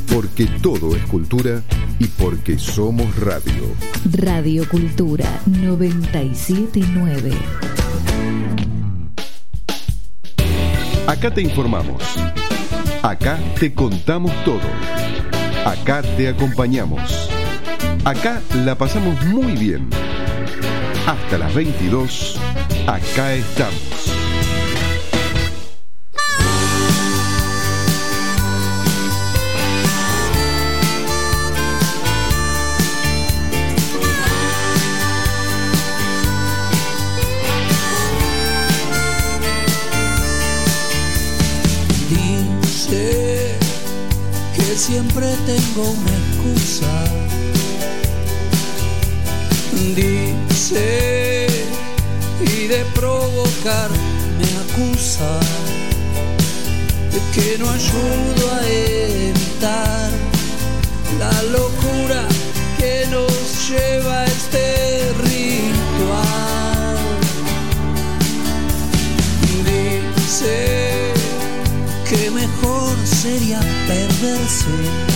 Porque todo es cultura y porque somos radio. Radio Cultura 979. Acá te informamos. Acá te contamos todo. Acá te acompañamos. Acá la pasamos muy bien. Hasta las 22, acá estamos. Dice que siempre tengo una excusa. Dice, y de provocar me acusa, de que no ayudo a evitar la locura que nos lleva a este ritual. Dice que mejor sería perderse.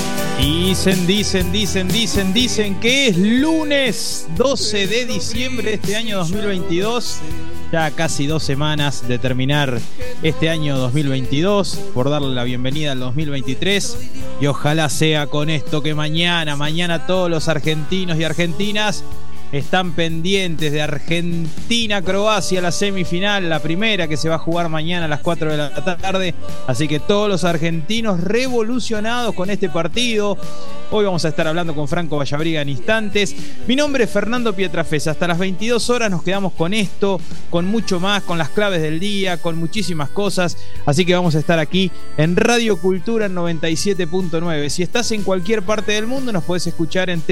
Dicen que es lunes 12 de diciembre de este año 2022. Ya casi 2 semanas de terminar este año 2022, por darle la bienvenida al 2023. Y ojalá sea con esto que mañana todos los argentinos y argentinas están pendientes de Argentina-Croacia, la semifinal, la primera que se va a jugar mañana a las 4 de la tarde. Así que todos los argentinos revolucionados con este partido. Hoy vamos a estar hablando con Franco Vallabriga en instantes. Mi nombre es Fernando Pietrafesa. Hasta las 22 horas nos quedamos con esto, con mucho más, con las claves del día, con muchísimas cosas. Así que vamos a estar aquí en Radio Cultura 97.9. Si estás en cualquier parte del mundo, nos podés escuchar en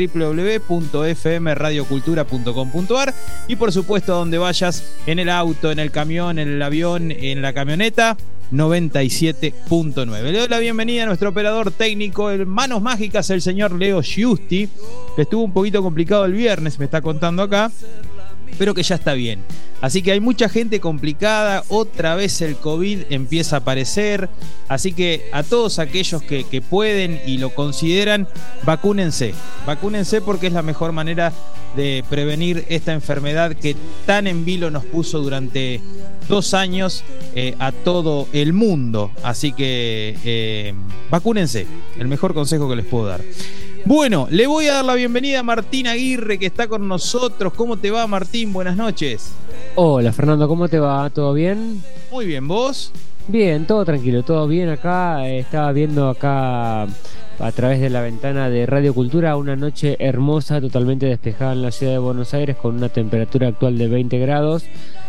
www.fmradiocultura.com.ar y por supuesto donde vayas, en el auto, en el camión, en el avión, en la camioneta, 97.9. Le doy la bienvenida a nuestro operador técnico, el Manos Mágicas, el señor Leo Giusti, que estuvo un poquito complicado el viernes, me está contando acá, pero que ya está bien. Así que hay mucha gente complicada, otra vez el COVID empieza a aparecer, así que a todos aquellos que pueden y lo consideran, vacúnense porque es la mejor manera de prevenir esta enfermedad que tan en vilo nos puso durante 2 años a todo el mundo. Así que vacúnense, el mejor consejo que les puedo dar. Bueno, le voy a dar la bienvenida a Martín Aguirre, que está con nosotros. ¿Cómo te va, Martín? Buenas noches. Hola, Fernando, ¿cómo te va? ¿Todo bien? Muy bien, ¿vos? Bien, todo tranquilo, todo bien acá. Estaba viendo acá a través de la ventana de Radio Cultura una noche hermosa, totalmente despejada en la ciudad de Buenos Aires, con una temperatura actual de 20 grados.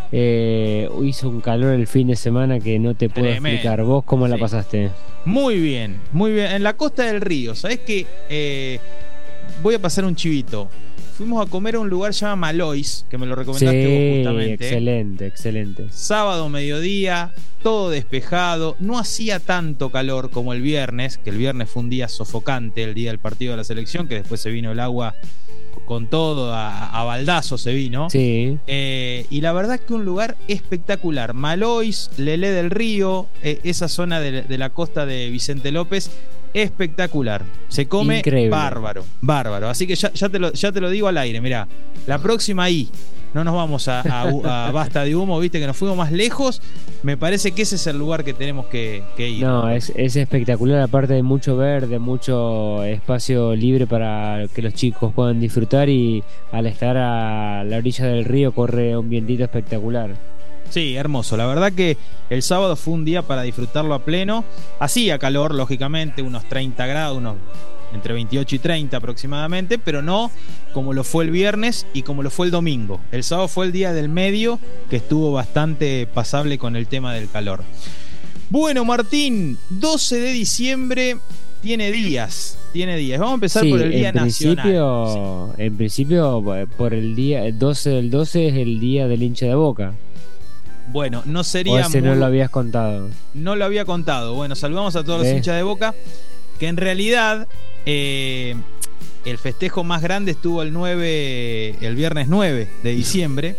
Hizo un calor el fin de semana que no te puedo explicar. ¿Vos cómo la pasaste? Muy bien, muy bien. En la costa del río, ¿sabés qué? Voy a pasar un chivito. Fuimos a comer a un lugar llamado Malois, que me lo recomendaste vos justamente. Excelente. Sábado, mediodía, todo despejado. No hacía tanto calor como el viernes, que el viernes fue un día sofocante, el día del partido de la selección, que después se vino el agua con todo, a baldazo se vino. Sí. Y la verdad que un lugar espectacular. Malois, Lelé del Río, esa zona de la costa de Vicente López, espectacular. Se come increíble. Bárbaro. Así que ya te lo digo al aire. Mirá, la próxima ahí. No nos vamos a Basta de Humo, viste que nos fuimos más lejos. Me parece que ese es el lugar que tenemos que ir. No, es espectacular, aparte de mucho verde, mucho espacio libre para que los chicos puedan disfrutar, y al estar a la orilla del río corre un vientito espectacular. Sí, hermoso. La verdad que el sábado fue un día para disfrutarlo a pleno. Hacía calor, lógicamente, unos 30 grados, entre 28 y 30 aproximadamente, pero no como lo fue el viernes y como lo fue el domingo. El sábado fue el día del medio, que estuvo bastante pasable con el tema del calor. Bueno, Martín, 12 de diciembre tiene días. Vamos a empezar por el Día Nacional. En principio, por el día 12 del 12 es el día del hincha de Boca. Bueno, no sería... ¿O ese no lo habías contado? No lo había contado. Bueno, saludamos a todos los hinchas de Boca, que en realidad el festejo más grande estuvo el viernes 9 de diciembre.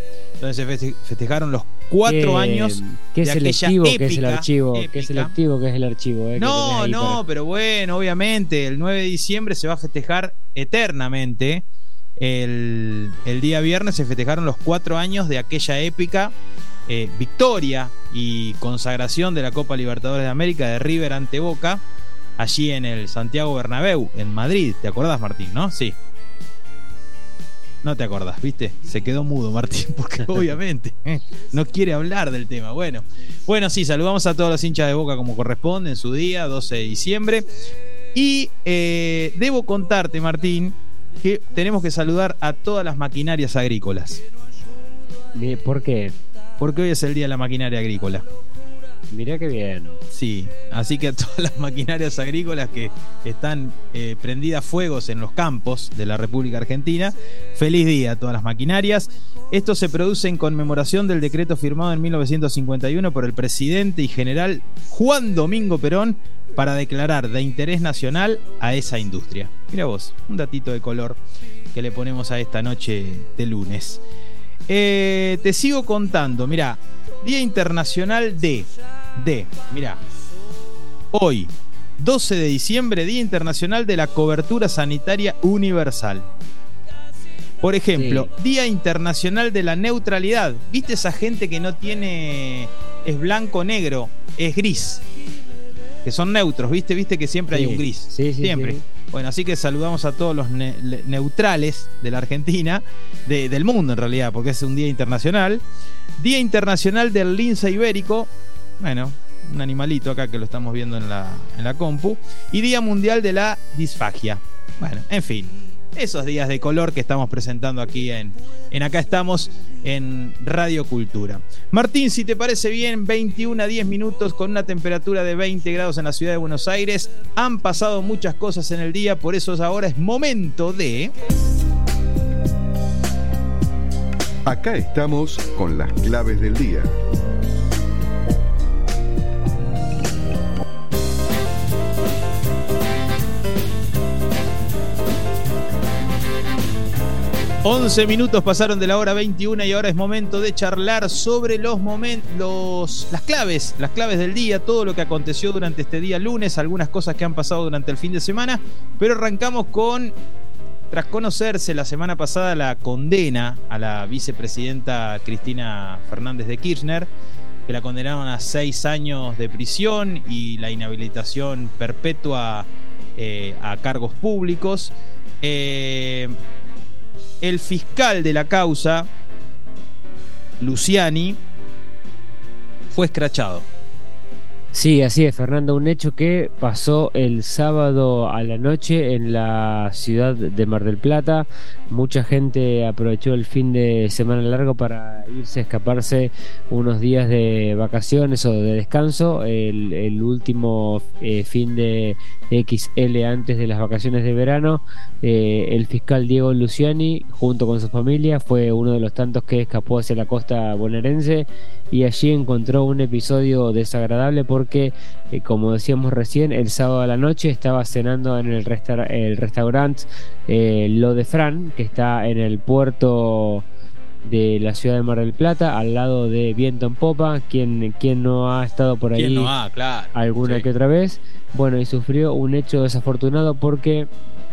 Entonces se festejaron los 4 años ¿Qué de es el aquella activo? épica, ¿Qué es el archivo? épica. ¿Qué es el activo? ¿Qué es el archivo? No, pero bueno, obviamente el 9 de diciembre se va a festejar eternamente. El día viernes se festejaron los 4 años de aquella épica victoria y consagración de la Copa Libertadores de América de River ante Boca, allí en el Santiago Bernabéu, en Madrid. ¿Te acordás, Martín, no? Sí. No te acordás, ¿viste? Se quedó mudo Martín, porque obviamente no quiere hablar del tema. Bueno, sí, saludamos a todos los hinchas de Boca como corresponde en su día, 12 de diciembre. Y debo contarte, Martín, que tenemos que saludar a todas las maquinarias agrícolas. ¿Por qué? Porque hoy es el día de la maquinaria agrícola. Mirá qué bien. Sí, así que a todas las maquinarias agrícolas que están prendidas fuegos en los campos de la República Argentina, feliz día a todas las maquinarias. Esto se produce en conmemoración del decreto firmado en 1951 por el presidente y general Juan Domingo Perón para declarar de interés nacional a esa industria. Mira vos, un datito de color que le ponemos a esta noche de lunes. Te sigo contando, mirá, Día Internacional mirá, hoy, 12 de diciembre, Día Internacional de la Cobertura Sanitaria Universal. Por ejemplo, sí. Día Internacional de la Neutralidad. ¿Viste esa gente que no tiene, es blanco-negro, es gris? Que son neutros, ¿viste que siempre hay un gris? Sí, siempre. Sí. Bueno, así que saludamos a todos los neutrales de la Argentina, del mundo en realidad, porque es un día internacional. Día Internacional del Lince Ibérico. Bueno, un animalito acá que lo estamos viendo en la compu. Y Día Mundial de la Disfagia. Bueno, en fin, esos días de color que estamos presentando aquí en Acá Estamos en Radio Cultura. Martín, si te parece bien, 21:10 con una temperatura de 20 grados en la ciudad de Buenos Aires. Han pasado muchas cosas en el día, por eso ahora es momento de... Acá estamos con las claves del día. Once minutos pasaron de la hora 21 y ahora es momento de charlar sobre las claves del día, todo lo que aconteció durante este día lunes, algunas cosas que han pasado durante el fin de semana, pero arrancamos tras conocerse la semana pasada la condena a la vicepresidenta Cristina Fernández de Kirchner, que la condenaron a 6 años de prisión y la inhabilitación perpetua a cargos públicos. El fiscal de la causa, Luciani, fue escrachado. Sí, así es, Fernando, un hecho que pasó el sábado a la noche en la ciudad de Mar del Plata. Mucha gente aprovechó el fin de semana largo para irse a escaparse unos días de vacaciones o de descanso. El último fin de XL antes de las vacaciones de verano, el fiscal Diego Luciani, junto con su familia, fue uno de los tantos que escapó hacia la costa bonaerense y allí encontró un episodio desagradable porque, como decíamos recién, el sábado a la noche estaba cenando en el restaurante Lo de Fran, que está en el puerto de la ciudad de Mar del Plata, al lado de Viento en Popa. ¿Quién no ha estado por ahí claro, alguna que otra vez? Bueno, y sufrió un hecho desafortunado porque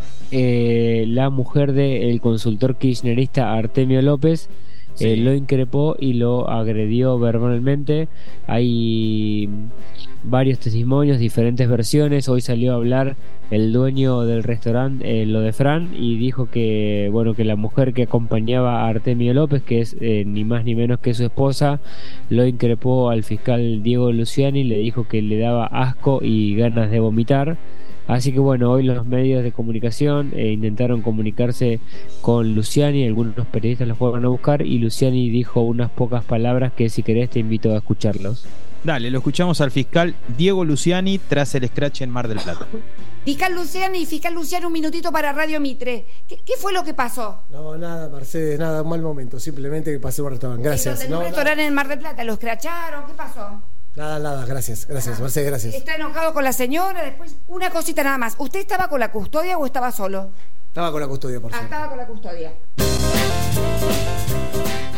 la mujer del consultor kirchnerista Artemio López lo increpó y lo agredió verbalmente. Hay varios testimonios, diferentes versiones. Hoy salió a hablar el dueño del restaurante Lo de Fran y dijo que la mujer que acompañaba a Artemio López, que es ni más ni menos que su esposa, lo increpó al fiscal Diego Luciani, le dijo que le daba asco y ganas de vomitar. Así que bueno, hoy los medios de comunicación intentaron comunicarse con Luciani, algunos periodistas los fueron a buscar y Luciani dijo unas pocas palabras que si querés te invito a escucharlos. Dale, lo escuchamos al fiscal Diego Luciani tras el escrache en Mar del Plata. Fiscal Luciani, un minutito para Radio Mitre. ¿Qué fue lo que pasó? No, nada, Mercedes, nada, un mal momento, simplemente que pasé por un restaurante, gracias. ¿En un restaurante en Mar del Plata lo escracharon? ¿Qué pasó? Nada, gracias, Mercedes, gracias. ¿Está enojado con la señora? Después, una cosita nada más. ¿Usted estaba con la custodia o estaba solo? Estaba con la custodia, por favor. Estaba con la custodia.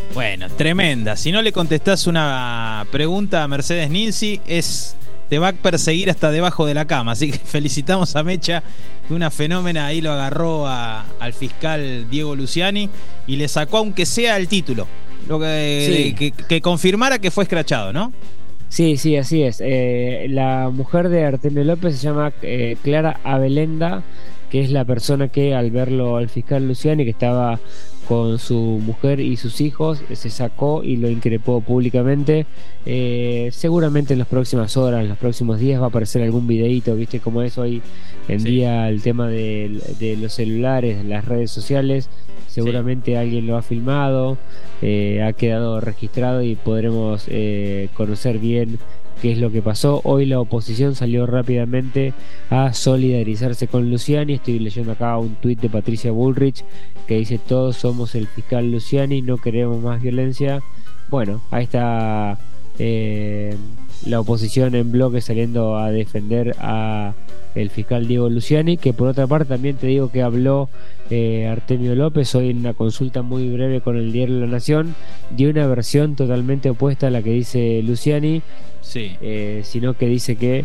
Bueno, tremenda. Si no le contestás una pregunta a Mercedes Ninzi, te va a perseguir hasta debajo de la cama. Así que felicitamos a Mecha, que una fenómena ahí lo agarró al fiscal Diego Luciani y le sacó, aunque sea el título, que confirmara que fue escrachado, ¿no? Sí, así es. La mujer de Artemio López se llama Clara Abelenda, que es la persona que, al verlo al fiscal Luciani, que estaba con su mujer y sus hijos, se sacó y lo increpó públicamente. Seguramente en las próximas horas, en los próximos días va a aparecer algún videíto, viste cómo es hoy en día el tema de los celulares, las redes sociales. Seguramente alguien lo ha filmado, ha quedado registrado y podremos conocer bien qué es lo que pasó. Hoy la oposición salió rápidamente a solidarizarse con Luciani. Estoy leyendo acá un tuit de Patricia Bullrich que dice: todos somos el fiscal Luciani, no queremos más violencia. Bueno, ahí está la oposición en bloque saliendo a defender a el fiscal Diego Luciani, que por otra parte también te digo que habló Artemio López hoy en una consulta muy breve con el diario La Nación. Dio una versión totalmente opuesta a la que dice Luciani, sino que dice que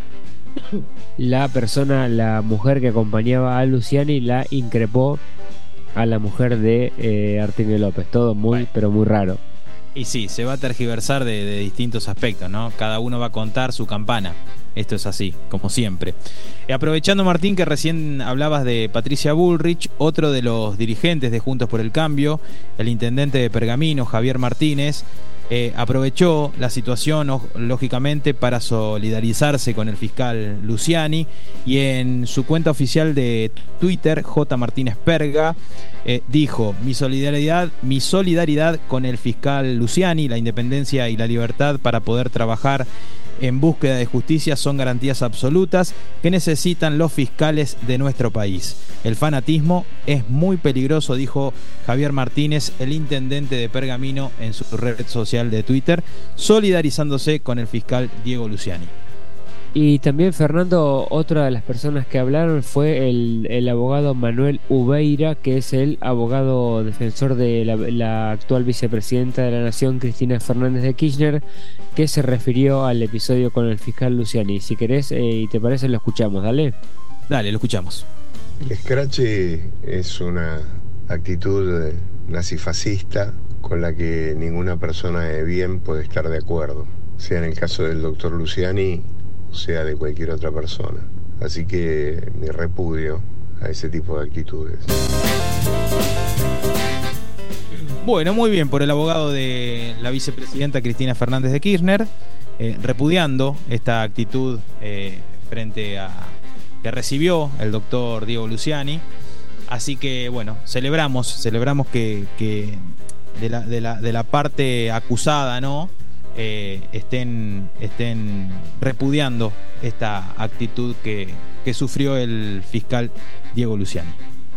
la mujer que acompañaba a Luciani la increpó a la mujer de Artemio López. Todo muy, pero muy raro. Y sí, se va a tergiversar de distintos aspectos, ¿no? Cada uno va a contar su campana. Esto es así, como siempre. Aprovechando, Martín, que recién hablabas de Patricia Bullrich, otro de los dirigentes de Juntos por el Cambio, el intendente de Pergamino, Javier Martínez, aprovechó la situación, lógicamente, para solidarizarse con el fiscal Luciani, y en su cuenta oficial de Twitter, J. Martínez Perga, dijo: mi solidaridad con el fiscal Luciani, la independencia y la libertad para poder trabajar en búsqueda de justicia son garantías absolutas que necesitan los fiscales de nuestro país. El fanatismo es muy peligroso, dijo Javier Martínez, el intendente de Pergamino, en su red social de Twitter, solidarizándose con el fiscal Diego Luciani. Y también, Fernando, otra de las personas que hablaron fue el abogado Manuel Ubeira, que es el abogado defensor de la actual vicepresidenta de la Nación, Cristina Fernández de Kirchner, que se refirió al episodio con el fiscal Luciani. Si querés y te parece, lo escuchamos. Dale, lo escuchamos. El escrache es una actitud nazifascista con la que ninguna persona de bien puede estar de acuerdo, sea en el caso del doctor Luciani, sea de cualquier otra persona. Así que mi repudio a ese tipo de actitudes. Bueno, muy bien por el abogado de la vicepresidenta Cristina Fernández de Kirchner, repudiando esta actitud frente a que recibió el doctor Diego Luciani. Así que bueno, celebramos que de la parte acusada, ¿no? Estén repudiando esta actitud que sufrió el fiscal Diego Luciani.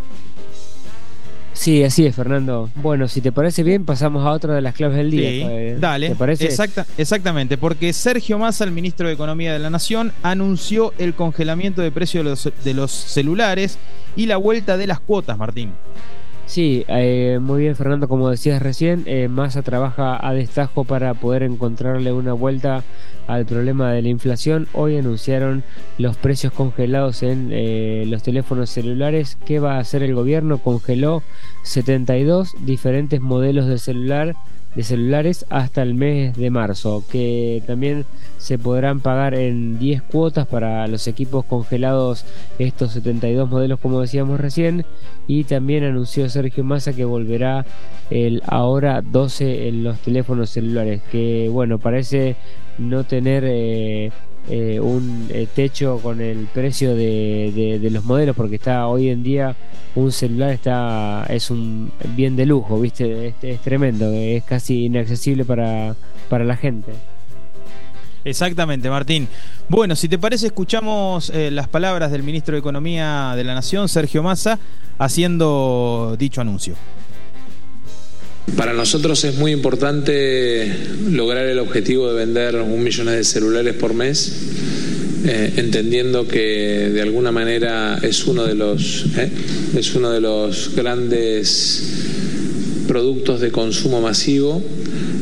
Sí, así es, Fernando. Bueno, si te parece bien, pasamos a otra de las claves del día. Sí, dale. ¿Te parece? Exactamente, porque Sergio Massa, el ministro de Economía de la Nación, anunció el congelamiento de precios de los celulares y la vuelta de las cuotas, Martín. Sí, muy bien, Fernando, como decías recién, Massa trabaja a destajo para poder encontrarle una vuelta al problema de la inflación. Hoy anunciaron los precios congelados en los teléfonos celulares. ¿Qué va a hacer el gobierno? Congeló 72 diferentes modelos de celulares hasta el mes de marzo, que también se podrán pagar en 10 cuotas para los equipos congelados, estos 72 modelos, como decíamos recién. Y también anunció Sergio Massa que volverá el ahora 12 en los teléfonos celulares, que bueno, parece no tener un techo con el precio de los modelos, porque está hoy en día un celular es un bien de lujo, ¿viste? Es tremendo, es casi inaccesible para la gente. Exactamente, Martín. Bueno, si te parece, escuchamos las palabras del ministro de Economía de la Nación, Sergio Massa, haciendo dicho anuncio. Para nosotros es muy importante lograr el objetivo de vender 1 millón de celulares por mes, entendiendo que de alguna manera es uno de los grandes productos de consumo masivo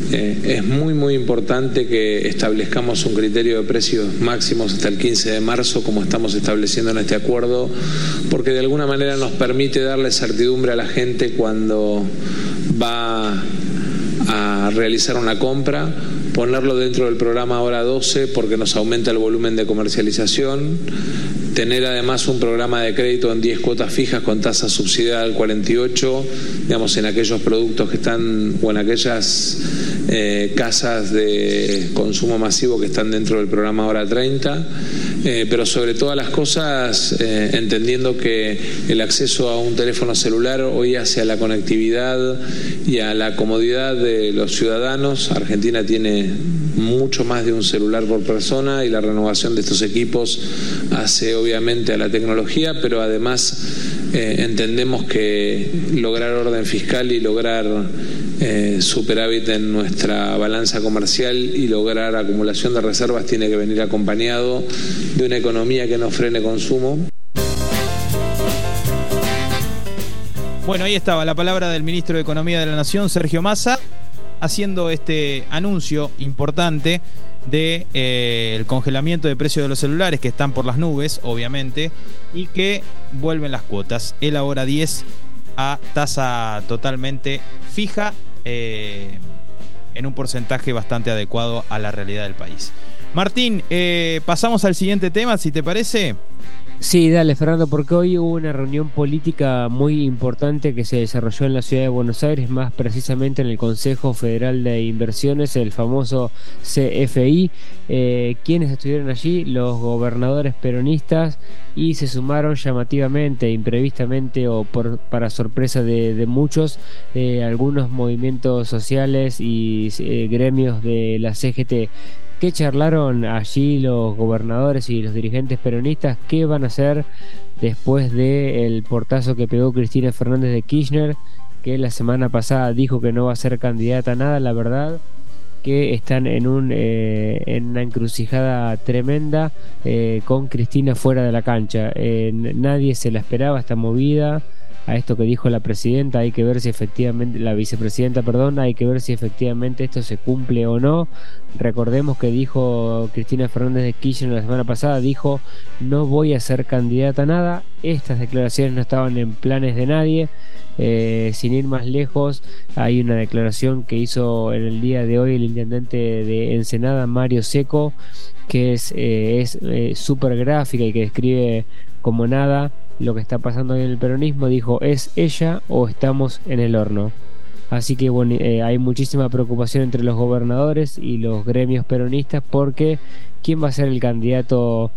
Es muy muy importante que establezcamos un criterio de precios máximos hasta el 15 de marzo, como estamos estableciendo en este acuerdo, porque de alguna manera nos permite darle certidumbre a la gente cuando va a realizar una compra, ponerlo dentro del programa Hora 12 porque nos aumenta el volumen de comercialización, tener además un programa de crédito en 10 cuotas fijas con tasa subsidiada al 48, digamos, en aquellos productos que están, o en aquellas casas de consumo masivo que están dentro del programa Hora 30, pero sobre todas las cosas entendiendo que el acceso a un teléfono celular hoy hace a la conectividad y a la comodidad de los ciudadanos. Argentina tiene mucho más de un celular por persona y la renovación de estos equipos hace obviamente a la tecnología, pero además entendemos que lograr orden fiscal y lograr superávit en nuestra balanza comercial y lograr acumulación de reservas tiene que venir acompañado de una economía que no frene consumo. Bueno, ahí estaba la palabra del ministro de Economía de la Nación, Sergio Massa, haciendo este anuncio importante de el congelamiento de precios de los celulares que están por las nubes, obviamente, y que vuelven las cuotas. El ahora 10 a tasa totalmente fija, en un porcentaje bastante adecuado a la realidad del país. Martín, pasamos al siguiente tema, si te parece. Sí, dale, Fernando, porque hoy hubo una reunión política muy importante que se desarrolló en la ciudad de Buenos Aires, más precisamente en el Consejo Federal de Inversiones, el famoso CFI. Quienes estuvieron allí, los gobernadores peronistas, y se sumaron llamativamente, imprevistamente o para sorpresa de muchos, algunos movimientos sociales y gremios de la CGT. ¿Qué charlaron allí los gobernadores y los dirigentes peronistas? ¿Qué van a hacer después del portazo que pegó Cristina Fernández de Kirchner, que la semana pasada dijo que no va a ser candidata a nada? La verdad que están en una encrucijada tremenda, con Cristina fuera de la cancha. Nadie se la esperaba esta movida. A esto que dijo la presidenta, hay que ver si efectivamente, la vicepresidenta, perdón, hay que ver si efectivamente esto se cumple o no. Recordemos que dijo Cristina Fernández de Kirchner la semana pasada, dijo: no voy a ser candidata a nada. Estas declaraciones no estaban en planes de nadie. Sin ir más lejos, hay una declaración que hizo en el día de hoy el intendente de Ensenada, Mario Seco, que es súper gráfica y que describe como nada lo que está pasando hoy en el peronismo. Dijo: ¿es ella o estamos en el horno? Así que bueno, hay muchísima preocupación entre los gobernadores y los gremios peronistas, porque ¿quién va a ser el candidato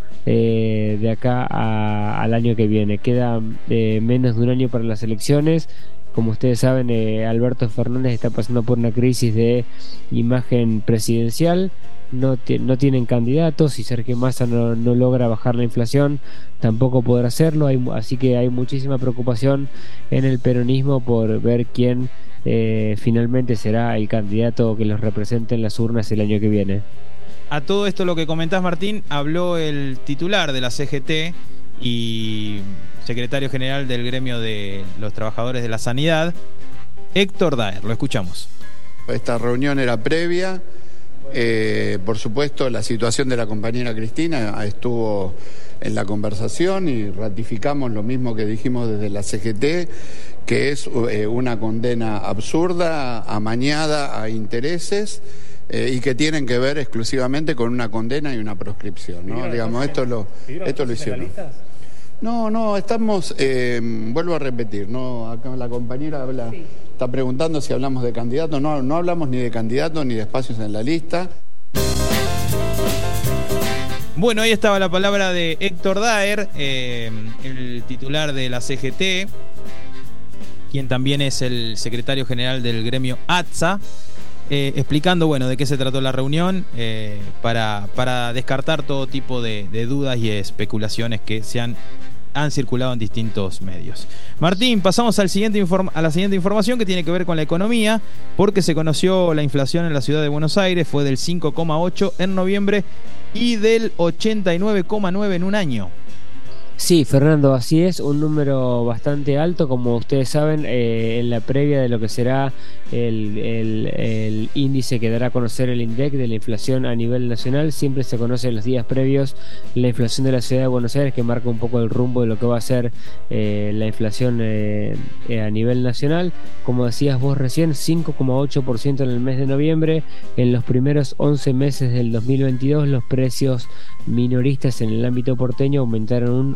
de acá al año que viene? Queda menos de un año para las elecciones. Como ustedes saben, Alberto Fernández está pasando por una crisis de imagen presidencial. No tienen candidatos, y Sergio Massa no logra bajar la inflación, tampoco podrá hacerlo. Así que hay muchísima preocupación en el peronismo por ver quién finalmente será el candidato que los represente en las urnas el año que viene. A todo esto, lo que comentás, Martín, habló el titular de la CGT y secretario general del gremio de los trabajadores de la sanidad, Héctor Daer. Lo escuchamos. Esta reunión era previa. Por supuesto, la situación de la compañera Cristina estuvo en la conversación y ratificamos lo mismo que dijimos desde la CGT, que es una condena absurda, amañada a intereses, y que tienen que ver exclusivamente con una condena y una proscripción, ¿no? Digamos, esto lo hicieron. No, estamos, vuelvo a repetir, no, acá la compañera habla. Sí. Está preguntando si hablamos de candidatos. No hablamos ni de candidatos ni de espacios en la lista. Bueno, ahí estaba la palabra de Héctor Daer, el titular de la CGT, quien también es el secretario general del gremio ATSA, explicando, bueno, de qué se trató la reunión, para descartar todo tipo de dudas y especulaciones que han circulado en distintos medios. Martín, pasamos a la siguiente información, que tiene que ver con la economía, porque se conoció la inflación en la ciudad de Buenos Aires. Fue del 5,8 en noviembre y del 89,9 en un año. Sí, Fernando, así es, un número bastante alto, como ustedes saben, en la previa de lo que será el índice que dará a conocer el INDEC de la inflación a nivel nacional. Siempre se conoce en los días previos la inflación de la ciudad de Buenos Aires, que marca un poco el rumbo de lo que va a ser la inflación a nivel nacional. Como decías vos recién, 5,8% en el mes de noviembre. En los primeros 11 meses del 2022 los precios minoristas en el ámbito porteño aumentaron un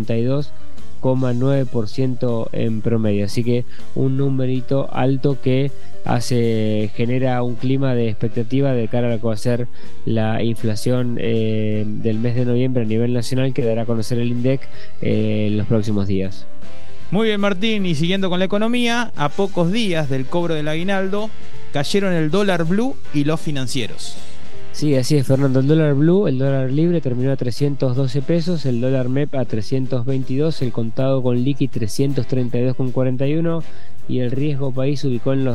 82,9% en promedio, así que un numerito alto que genera un clima de expectativa de cara a lo que va a ser la inflación del mes de noviembre a nivel nacional, que dará a conocer el INDEC en los próximos días. Muy bien, Martín, y siguiendo con la economía, a pocos días del cobro del aguinaldo cayeron el dólar blue y los financieros. Sí, así es, Fernando. El dólar blue, el dólar libre, terminó a 312 pesos, el dólar MEP a 322, el contado con liqui 332,41 y el riesgo país ubicó en los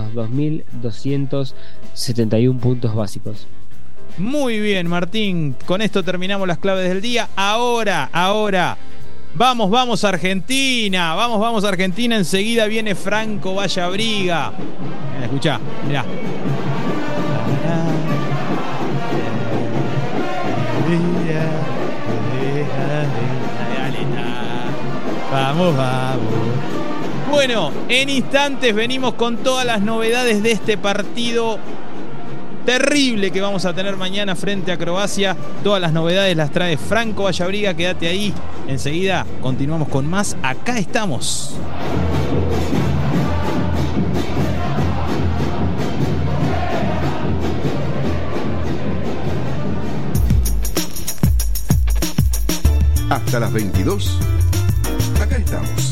2.271 puntos básicos. Muy bien, Martín, con esto terminamos las claves del día. Ahora, vamos Argentina, vamos Argentina, enseguida viene Franco Vallabriga. Escuchá, mirá. Vamos. Bueno, en instantes venimos con todas las novedades de este partido terrible que vamos a tener mañana frente a Croacia. Todas las novedades las trae Franco Vallabriga. Quédate ahí, enseguida continuamos con más. Acá estamos. Hasta las 22. Acá estamos.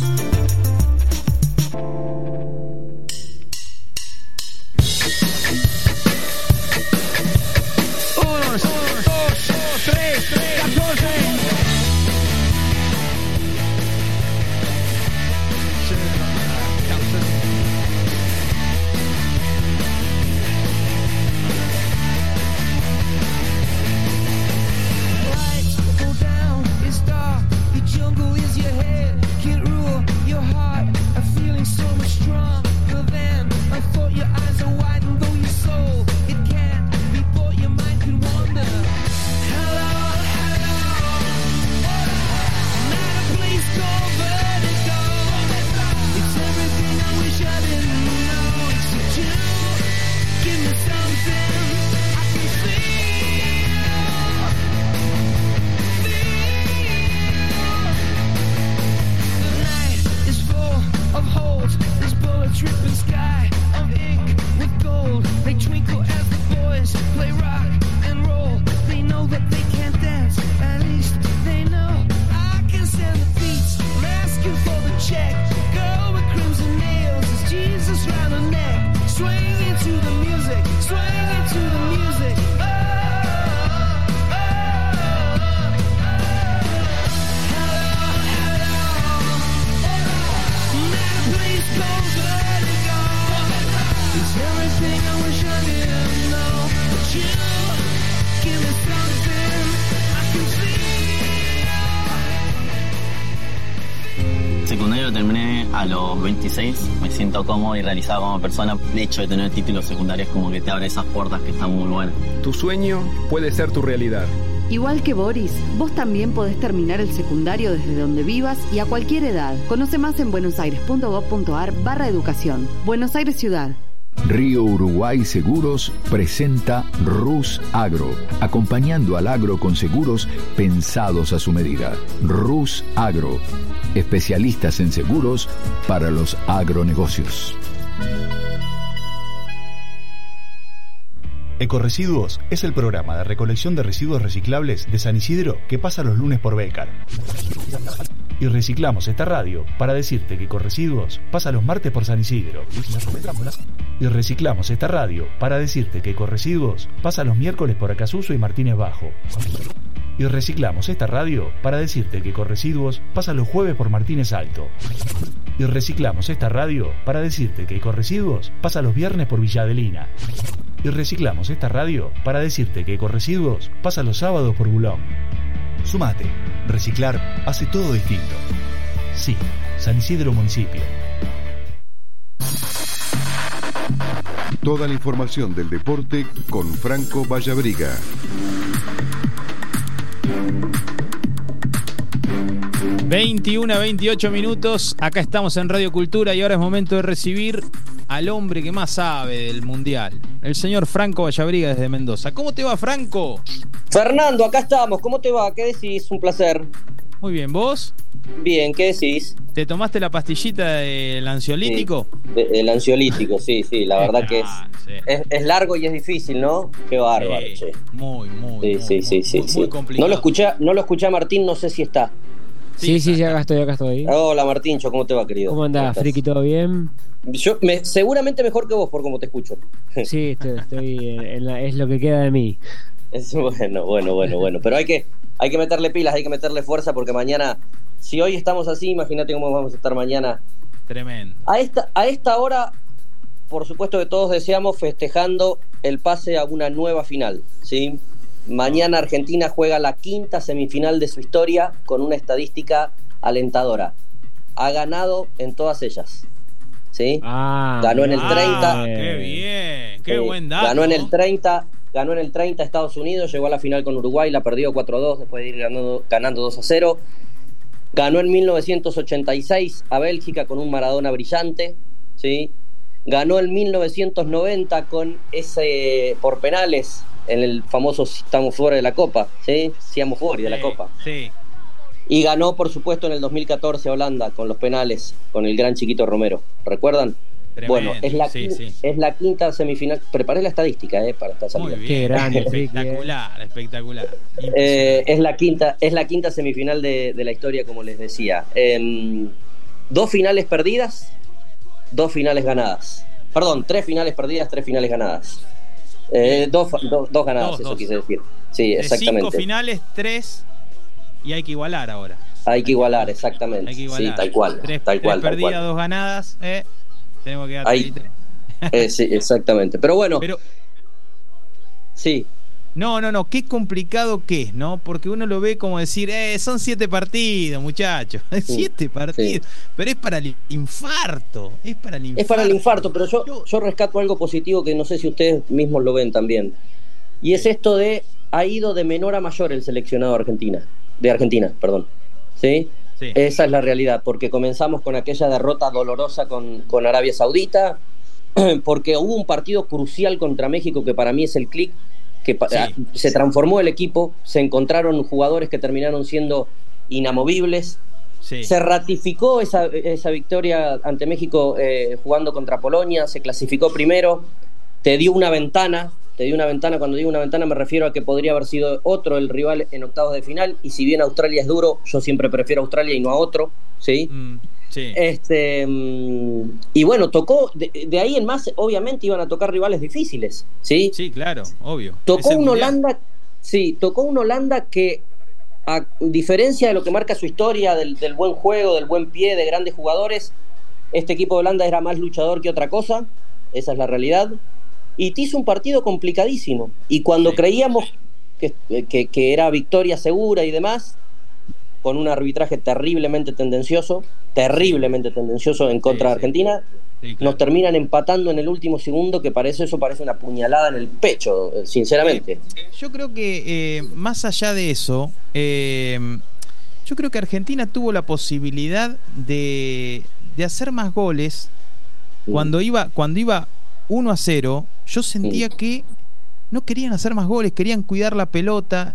Secundario terminé a los 26, me siento cómodo y realizado como persona. El hecho de tener títulos secundarios como que te abre esas puertas que están muy buenas. Tu sueño puede ser tu realidad. Igual que Boris, vos también podés terminar el secundario desde donde vivas y a cualquier edad. Conoce más en buenosaires.gov.ar/educación. Buenos Aires Ciudad. Río Uruguay Seguros presenta Rus Agro, acompañando al agro con seguros pensados a su medida. Rus Agro, especialistas en seguros para los agronegocios. Ecoresiduos es el programa de recolección de residuos reciclables de San Isidro que pasa los lunes por Bécar. Y reciclamos esta radio para decirte que Ecoresiduos pasa los martes por San Isidro. Y reciclamos esta radio para decirte que Ecoresiduos pasa los miércoles por Acasuso y Martínez Bajo. Y reciclamos esta radio para decirte que Ecoresiduos pasa los jueves por Martínez Alto. Y reciclamos esta radio para decirte que Ecoresiduos pasa los viernes por Villa Adelina. Y reciclamos esta radio para decirte que Ecoresiduos pasa los sábados por Bulón. Sumate. Reciclar hace todo distinto. Sí, San Isidro Municipio. Toda la información del deporte con Franco Vallabriga. ...21 a 28 minutos... acá estamos en Radio Cultura... y ahora es momento de recibir... al hombre que más sabe del Mundial... el señor Franco Vallabriga desde Mendoza. ¿Cómo te va, Franco? Fernando, acá estamos. ¿Cómo te va? ¿Qué decís? Un placer. Muy bien, ¿vos? Bien, ¿qué decís? ¿Te tomaste la pastillita del ansiolítico? Sí, el ansiolítico, sí, la verdad que es largo y es difícil, ¿no? Qué bárbaro, sí, che. Muy No complicado. lo escuché a Martín, no sé si está. Sí, acá estoy. Hola, Martíncho, ¿cómo te va, querido? ¿Cómo andás, Friki? ¿Todo bien? Seguramente mejor que vos, por cómo te escucho. Sí, estoy es lo que queda de mí. Es bueno. Pero hay que meterle pilas, hay que meterle fuerza, porque mañana, si hoy estamos así, imagínate cómo vamos a estar mañana. Tremendo. A esta hora, por supuesto que todos deseamos festejando el pase a una nueva final, ¿sí? Mañana Argentina juega la quinta semifinal de su historia con una estadística alentadora. Ha ganado en todas ellas, ¿sí? Ganó en el 30. ¡Qué bien! ¡Qué buen dato! Ganó en el 30 Estados Unidos, llegó a la final con Uruguay, la perdió 4-2 después de ir ganando 2-0. Ganó en 1986 a Bélgica con un Maradona brillante, ¿sí? Ganó en 1990 con ese por penales en el famoso "estamos fuera de la Copa", ¿sí? Seamos fuera de la Copa. Sí. Y ganó, por supuesto, en el 2014 a Holanda con los penales, con el gran Chiquito Romero. ¿Recuerdan? Tremendo. Bueno, es la quinta semifinal. Preparé la estadística para esta salida. Muy bien. Qué grande, espectacular. Es la quinta semifinal de la historia, como les decía. 2 finales perdidas, 2 finales ganadas. Perdón, 3 finales perdidas, 3 finales ganadas. 2 ganadas, eso quise decir. Sí, exactamente. 5 finales, 3, y hay que igualar ahora. Hay que igualar, exactamente. Hay que igualar. Sí, tal cual. 3 perdidas, 2 ganadas. Tenemos que dar 3. Sí, exactamente. Pero bueno. Sí. No, qué complicado que es, ¿no? Porque uno lo ve como decir, son 7 partidos, muchachos. 7 partidos. Sí. Pero es para el infarto. Es para el infarto, pero yo rescato algo positivo que no sé si ustedes mismos lo ven también. Y es esto de, ha ido de menor a mayor el seleccionado de Argentina, perdón. ¿Sí? Sí. Esa es la realidad, porque comenzamos con aquella derrota dolorosa con Arabia Saudita, porque hubo un partido crucial contra México que para mí es el click, que se transformó el equipo, se encontraron jugadores que terminaron siendo inamovibles, se ratificó esa victoria ante México jugando contra Polonia, se clasificó primero, te dio una ventana. Cuando digo una ventana me refiero a que podría haber sido otro el rival en octavos de final, y si bien Australia es duro, yo siempre prefiero a Australia y no a otro, ¿sí? Sí. Y bueno, tocó de ahí en más, obviamente iban a tocar rivales difíciles, ¿sí? Sí, claro, obvio. Tocó un Holanda que, a diferencia de lo que marca su historia del buen juego, del buen pie, de grandes jugadores, este equipo de Holanda era más luchador que otra cosa, esa es la realidad. Y te hizo un partido complicadísimo. Y cuando creíamos que era victoria segura y demás, con un arbitraje terriblemente tendencioso en contra de Argentina, nos terminan empatando en el último segundo, que eso parece una puñalada en el pecho, sinceramente. Yo creo que más allá de eso, yo creo que Argentina tuvo la posibilidad de hacer más goles cuando iba 1-0. Yo sentía que no querían hacer más goles, querían cuidar la pelota,